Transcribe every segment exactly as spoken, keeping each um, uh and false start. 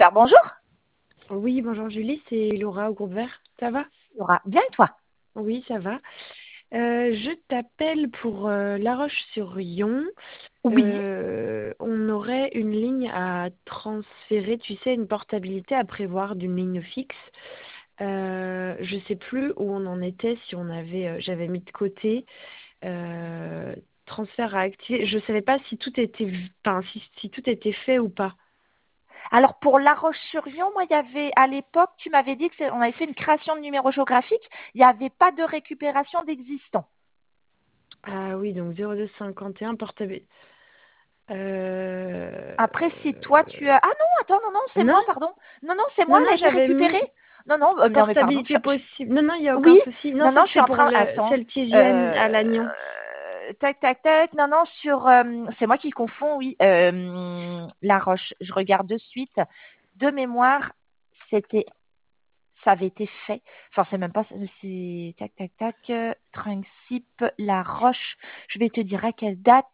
Super, bonjour. Oui, bonjour Julie, c'est Laura au groupe Vert. Ça va? Laura, bien et toi? Oui, ça va. Euh, je t'appelle pour euh, La Roche-sur-Yon. Oui. Euh, on aurait une ligne à transférer, tu sais, une portabilité à prévoir d'une ligne fixe. Euh, je sais plus où on en était, si on avait, euh, j'avais mis de côté euh, transfert à activer. Je savais pas si tout était, enfin, si, si tout était fait ou pas. Alors pour La Roche-sur-Yon, moi, il y avait à l'époque, tu m'avais dit que c'est- on avait fait une création de numéro géographique. Il n'y avait pas de récupération d'existants. Ah oui, donc zéro deux cinquante et un portabilité. Euh... Après, si toi tu as, ah non, attends, non, non, c'est Non, moi, pardon. Non, non, c'est moi. non, Elle a non, été j'avais récupérée. mis Non, non, euh, non, mais pardon. Je- portabilité je- possible. Non, non, il n'y a aucun Oui. souci. Non, Non, ça non, je suis c'était en pour train. le Attends. celle qui viennent à Euh, Lannion. Tac, tac, tac. Non, non, sur. euh, c'est moi qui confonds, oui. Euh, La Roche. Je regarde de suite. De mémoire, c'était ça avait été fait. Enfin, c'est même pas, c'est tac, tac, tac, euh, Principe, La Roche. Je vais te dire à quelle date.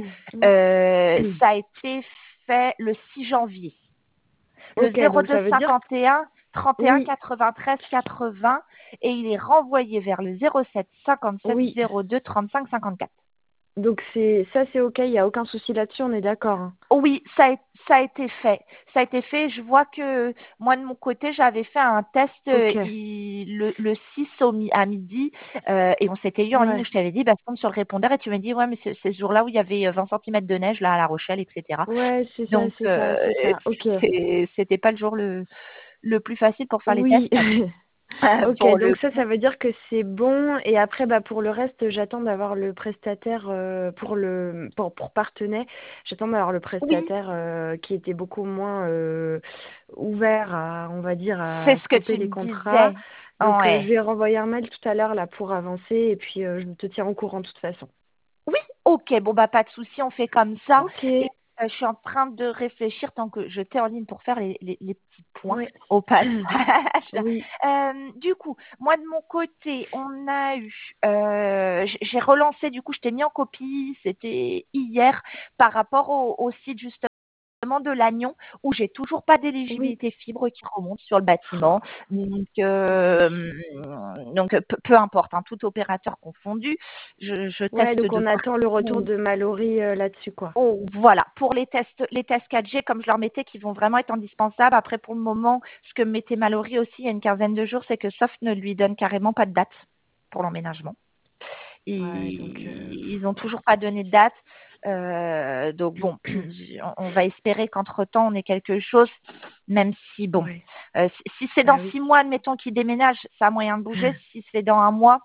Euh, ça a été fait le six janvier. Le Ok, donc ça veut dire que... zéro deux cinquante et un trente et un Oui, quatre-vingt-treize quatre-vingts et il est renvoyé vers le zéro sept cinquante-sept oui. zéro deux trente-cinq cinquante-quatre. Donc c'est ça c'est ok, il n'y a aucun souci là-dessus, on est d'accord, hein. Oui, ça a, ça a été fait. Ça a été fait. Je vois que moi, de mon côté, j'avais fait un test euh, Ok, il- le, le six au mi- à midi euh, et on s'était eu en ligne où ouais. je t'avais dit, bah, tombe sur le répondeur et tu m'as dit, ouais, mais c'est c'est ce jour-là où il y avait vingt centimètres de neige là à La Rochelle, et cetera. Ouais, c'est ça, Donc, c'est ça, euh, c'est ça. Ok. c'est- c'était pas le jour le, le plus facile pour faire les tests. Oui. Euh, Ok, pour le donc ça, ça veut dire que c'est bon. Et après, bah, pour le reste, j'attends d'avoir le prestataire euh, pour le pour, pour Partenay. J'attends d'avoir le Oui, prestataire euh, qui était beaucoup moins euh, ouvert à, on va dire, c'est à ce que stopper tu les me contrats. disais. Donc, euh, je Ouais. lui ai renvoyé un mail tout à l'heure là pour avancer et puis euh, je te tiens au courant de toute façon. Oui, ok, bon bah pas de souci, on fait comme ça. Ok. Et euh, je suis en train de réfléchir tant que je t'ai en ligne pour faire les, les, les petits points Ouais. au passage. Oui. Euh, du coup, moi de mon côté, on a eu, euh, j- j'ai relancé, du coup, je t'ai mis en copie, c'était hier, par rapport au, au site justement de Lannion où j'ai toujours pas Oui. d'éligibilité fibre qui remonte sur le bâtiment. Donc, euh, donc peu, peu importe, hein, tout opérateur confondu, je, je Ouais, teste donc de on attend le retour partout. de Mallory euh, là-dessus, quoi. Oh, voilà, pour les tests, les tests quatre G, comme je leur mettais, qui vont vraiment être indispensables. Après, pour le moment, ce que mettait Mallory aussi il y a une quinzaine de jours, c'est que Soft ne lui donne carrément pas de date pour l'emménagement. Ouais, donc... euh, Ils, ils ont toujours pas donné de date. Euh, donc bon, on va espérer qu'entre-temps, on ait quelque chose, même si, bon, Ouais. euh, si, si c'est Bah dans oui. six mois, admettons qu'il déménage, ça a moyen de bouger. Si c'est dans un mois,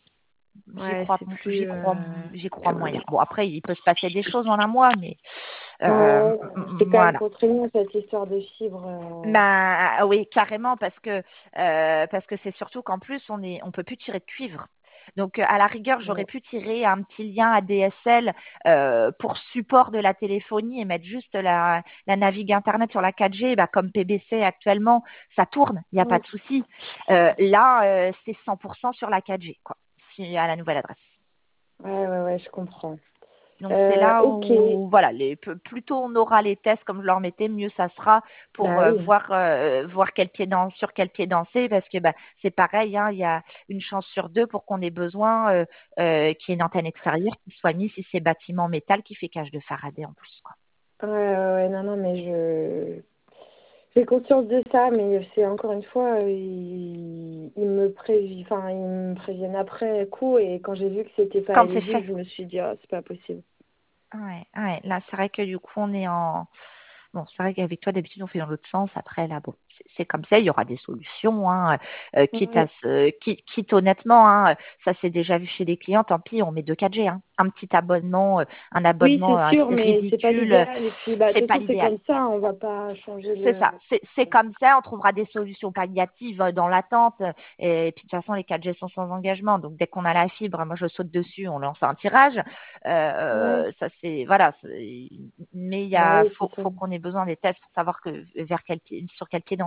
j'y Ouais, crois, c'est j'y plus... crois, euh, j'y crois moyen. Bon, après, il peut se passer des choses en un mois, mais euh, Ouais, c'est quand même voilà. contraignant cette histoire de fibre. euh. Bah oui, carrément, parce que euh, parce que c'est surtout qu'en plus on est on peut plus tirer de cuivre. Donc euh, à la rigueur, j'aurais Ouais. pu tirer un petit lien A D S L euh, pour support de la téléphonie et mettre juste la, la navigue internet sur la quatre G, bah, comme P B C actuellement, ça tourne, il n'y a pas Ouais. de souci. Euh, là, euh, c'est cent pour cent sur la quatre G, quoi, si- à la nouvelle adresse. Ouais, ouais, ouais, je comprends. Donc c'est Euh, là ok. où voilà, les, p- plus tôt on aura les tests comme je leur mettais, mieux ça sera pour Bah euh, oui. voir euh, voir quel pied dan- sur quel pied danser parce que bah c'est pareil, hein, il y a une chance sur deux pour qu'on ait besoin euh, euh, qu'il y ait une antenne extérieure qui soit mise si c'est bâtiment métal qui fait cage de Faraday en plus, quoi. Ouais, ouais, ouais, non, non, mais je... J'ai conscience de ça, mais c'est encore une fois, euh, ils, ils me prévi... enfin, ils me préviennent après coup, et quand j'ai vu que c'était pas Quand c'est fait. éligible, je me suis dit, ah, c'est pas possible. Ouais, ouais. Là, c'est vrai que du coup, on est en. Bon, c'est vrai qu'avec toi, d'habitude, on fait dans l'autre sens. Après, là, bon, c'est c'est comme ça, il y aura des solutions, hein. Euh, quitte à Ouais. se, quitte, quitte honnêtement, hein, ça s'est déjà vu chez des clients, tant pis, on met deux quatre G, hein. Un petit abonnement, euh, un Oui, abonnement c'est euh, sûr, mais c'est pas ridicule, euh, l'idéal. Et puis, bah, de c'est toute pas façon, c'est l'idéal. comme ça, on va pas changer C'est le... ça, c'est c'est comme ça, on trouvera des solutions palliatives euh, dans l'attente. euh, Et, puis de toute façon, les quatre G sont sans engagement. Donc dès qu'on a la fibre, moi je saute dessus, on lance un tirage. Ouais, Euh, ça c'est voilà. c'est- Mais il y bah a oui, faut, c'est ça. faut qu'on ait besoin des tests pour savoir que vers quel pied, sur quel pied danser.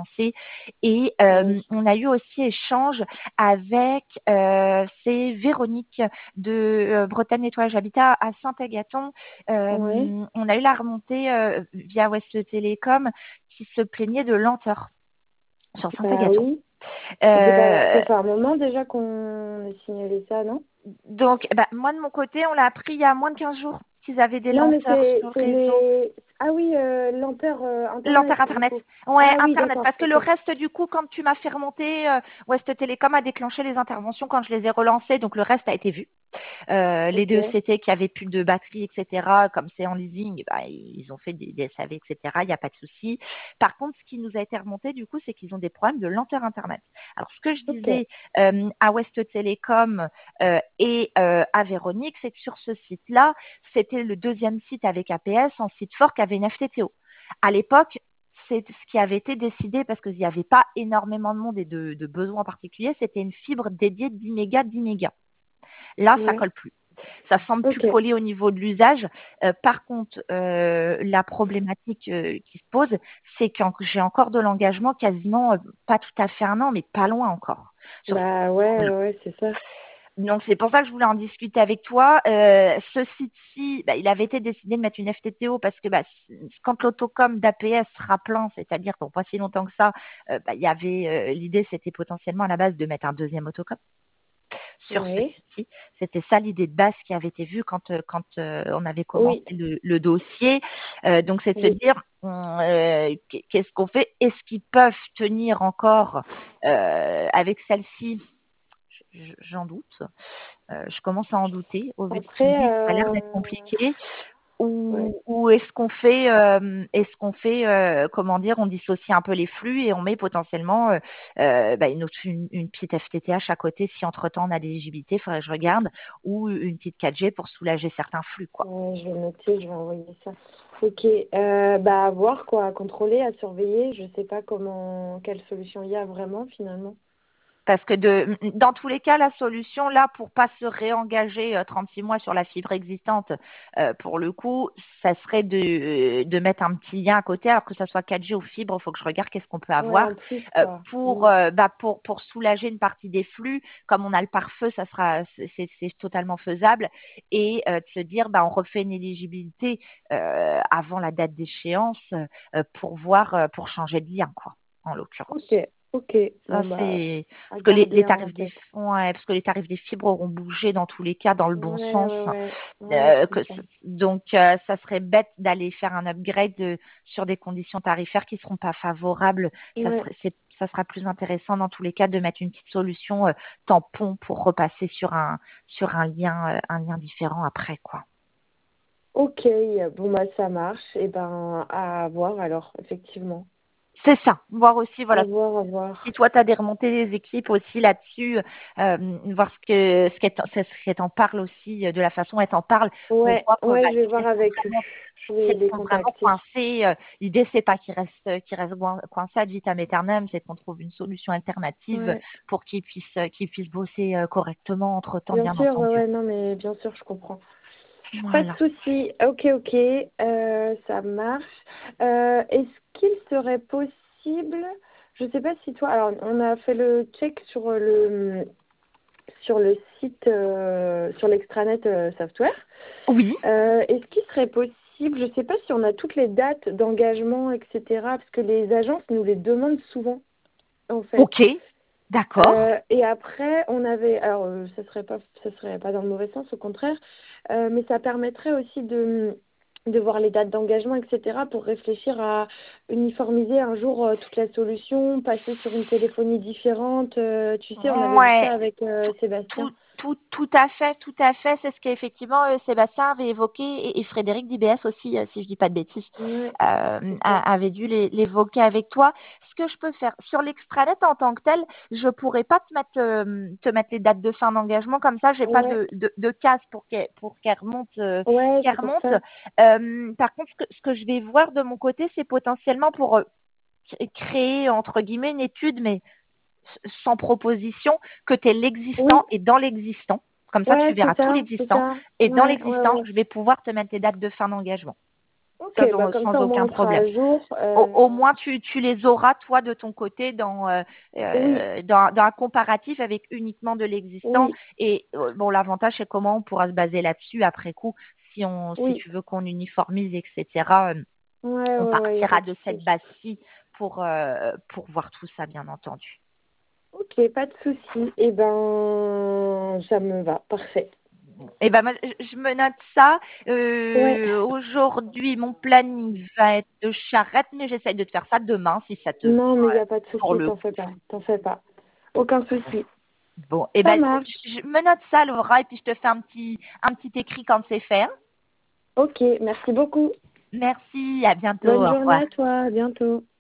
relancer. Et euh, Oui. on a eu aussi échange avec, euh, c'est Véronique de euh, Bretagne Nettoyage Habitat à Saint-Agathon. Euh, Ouais. on a eu la remontée euh, via Ouest Télécom qui se plaignait de lenteur sur Bah Saint-Agathon. oui. Ça fait pas, Euh, ça fait un moment déjà qu'on a signalé ça, non? donc, bah, moi de mon côté, on l'a appris il y a moins de quinze jours qu'ils avaient des Non, mais lenteurs c'est sur c'est le réseau. les... Ah oui, euh, lenteur euh, Internet, Lenteur du Internet. coup. Ouais, Ah oui, Internet. d'accord, Parce que le ok. reste, du coup, quand tu m'as fait remonter, euh, Ouest Télécom a déclenché les interventions quand je les ai relancées. Donc, le reste a été vu. Euh, les Ok. deux C T qui avaient plus de batterie, et cetera, comme c'est en leasing, bah, ils ont fait des, des S A V, et cetera. Il n'y a pas de souci. Par contre, ce qui nous a été remonté, du coup, c'est qu'ils ont des problèmes de lenteur Internet. Alors, ce que je Ok. disais euh, à Ouest Télécom euh, et euh, à Véronique, c'est que sur ce site-là, c'était le deuxième site avec A P S en site fort qui avait une F T T O. À l'époque, c'est ce qui avait été décidé parce qu'il n'y avait pas énormément de monde et de, de besoins particuliers. C'était une fibre dédiée de dix mégas, dix mégas. Là, ça Ouais. colle plus. Ça semble plus Ok. coller au niveau de l'usage. Euh, par contre, euh, la problématique euh, qui se pose, c'est que j'ai encore de l'engagement quasiment, euh, pas tout à fait un an, mais pas loin encore. Sur Bah ouais, ouais, ouais, c'est ça. donc c'est pour ça que je voulais en discuter avec toi. Euh, ce site-ci, bah, il avait été décidé de mettre une F T T O parce que bah, quand l'autocom d'A P S sera plein, c'est-à-dire pour pas si longtemps que ça, euh, bah, il y avait euh, l'idée, c'était potentiellement à la base de mettre un deuxième autocom sur ce Oui. site-ci. C'était ça l'idée de base qui avait été vue quand euh, quand euh, on avait commencé Oui. le, le dossier. Euh, donc c'est de se Oui. dire euh, qu'est-ce qu'on fait? Est-ce qu'ils peuvent tenir encore euh, avec celle-ci? J'en doute. Euh, je commence à en douter au vu de ce qu'il me Après, dit. Ça a l'air euh... d'être compliqué. ouais. Ou, ou est-ce qu'on fait, euh, est-ce qu'on fait, euh, comment dire, on dissocie un peu les flux et on met potentiellement euh, euh, bah, une, autre, une, une petite F T T H à côté si entre-temps on a l'éligibilité, il faudrait que je regarde, ou une petite quatre G pour soulager certains flux, quoi. Ouais, je vais noter, je vais envoyer ça. Ok, euh, bah à voir quoi, à contrôler, à surveiller. Je sais pas comment, quelle solution il y a vraiment finalement. Parce que de, dans tous les cas, la solution là pour pas se réengager euh, trente-six mois sur la fibre existante, euh, pour le coup, ça serait de, de mettre un petit lien à côté, alors que ça soit quatre G ou fibre, il faut que je regarde qu'est-ce qu'on peut Ouais, avoir en plus euh, quoi. pour, Mm. euh, bah, pour pour soulager une partie des flux. Comme on a le pare-feu, ça sera c'est, c'est totalement faisable et euh, de se dire bah on refait une éligibilité euh, avant la date d'échéance euh, pour voir euh, pour changer de lien quoi, en l'occurrence. Ok, ok. Ça, Bon bah c'est à parce que les, les garder en tarifs des tête. ouais, parce que les tarifs des fibres auront bougé dans tous les cas dans le bon Ouais, sens. ouais, ouais, ouais, je Euh, que comprends. c- donc euh, ça serait bête d'aller faire un upgrade de- sur des conditions tarifaires qui seront pas favorables. Ça Ouais, serait c'est- ça sera plus intéressant dans tous les cas de mettre une petite solution euh, tampon pour repasser sur un sur un lien euh, un lien différent après quoi. ok. Bon bah ça marche. Et ben à voir alors effectivement. C'est ça. Voir aussi À voilà voir, à si voir. toi, tu as des remontées des équipes aussi là-dessus, euh, voir ce que ce qu'elle t'en ce qu'elle t'en parle aussi, euh, de la façon dont elle t'en parle, pour Ouais, voir euh, ouais, bah, je vais si elles voir sont avec eux. vraiment, Je si vais elles les sont vraiment contacter. coincées. euh, l'idée, c'est pas qu'ils restent, qu'ils restent goin- coincés ad vitam aeternam, c'est qu'on trouve une solution alternative Ouais. pour qu'ils puissent, euh, qu'ils puissent bosser euh, correctement entre-temps, Bien bien sûr, ouais, entendu. ouais, non, mais bien sûr, je comprends. Pas de Voilà. souci. Ok, ok, euh, ça marche. Euh, est-ce qu'il serait possible, je sais pas si toi, alors on a fait le check sur le sur le site, euh, sur l'extranet euh, software. Oui. Euh, est-ce qu'il serait possible, je sais pas si on a toutes les dates d'engagement, et cetera, parce que les agences nous les demandent souvent, en fait. Ok. D'accord. Euh, et après, on avait, alors euh, ça serait pas, ça serait pas dans le mauvais sens, au contraire, euh, mais ça permettrait aussi de, de voir les dates d'engagement, et cetera, pour réfléchir à uniformiser un jour euh, toute la solution, passer sur une téléphonie différente. Euh, tu sais, on avait vu ça Ouais. avec euh, Tout, Sébastien. tout, tout, tout à fait, tout à fait. C'est ce qu'effectivement euh, Sébastien avait évoqué et, et Frédéric d'I B S aussi, euh, si je dis pas de bêtises, Ouais, euh, c'est ça. a- avait dû les- l'évoquer avec toi. Ce que je peux faire sur l'extranet en tant que tel, je pourrais pas te mettre, euh, te mettre les dates de fin d'engagement comme ça. J'ai pas Ouais, de, de, de case pour qu'elle pour qu'elle remonte, euh, ouais, qu'elle c'est pour remonte. ça. Euh, par contre, ce que, ce que je vais voir de mon côté, c'est potentiellement pour euh, créer entre guillemets une étude, mais sans proposition, que tu es Oui, l'existant et dans l'existant. Comme ça, tu ouais, verras c'est tout ça, c'est l'existant. ça. Et dans Ouais, ouais, l'existant, ouais. je vais pouvoir te mettre tes dates de fin d'engagement. Ok, sans, bah comme sans ça au moins aucun on sera problème. à jour. Au, au Euh, moins, tu, tu les auras, toi, de ton côté, dans, euh, Oui, euh, dans, dans un comparatif avec uniquement de l'existant. oui, Et euh, bon, l'avantage, c'est comment on pourra se baser là-dessus après coup, si, on, si oui. tu veux qu'on uniformise, et cetera. euh, Ouais, on ouais, ouais, y a pas partira de de cette souci. base-ci pour, euh, pour voir tout ça, bien entendu. Ok, pas de souci. Eh ben, ça me va, parfait. Et ben, moi, je je me note ça. Ouais. Euh, aujourd'hui, mon planning va être de charrette, mais j'essaye de te faire ça demain, si ça te va, Non, mais il euh, n'y a pas de pour souci, le t'en fais pas, t'en fais pas. Aucun souci. Bon, et Ça ben écoute, marche. je me note ça, Laura, et puis je te fais un petit, un petit écrit quand c'est fait, hein. Ok, merci beaucoup. Merci, à bientôt, Bonne au journée revoir. à toi, à bientôt.